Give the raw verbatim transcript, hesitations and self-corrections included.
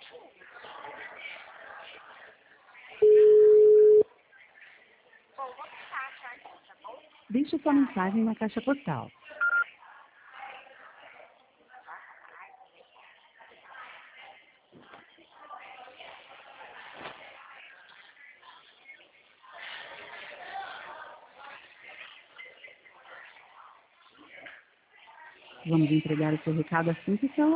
Deixe sua mensagem na caixa postal. Vamos entregar o seu recado assim que o seu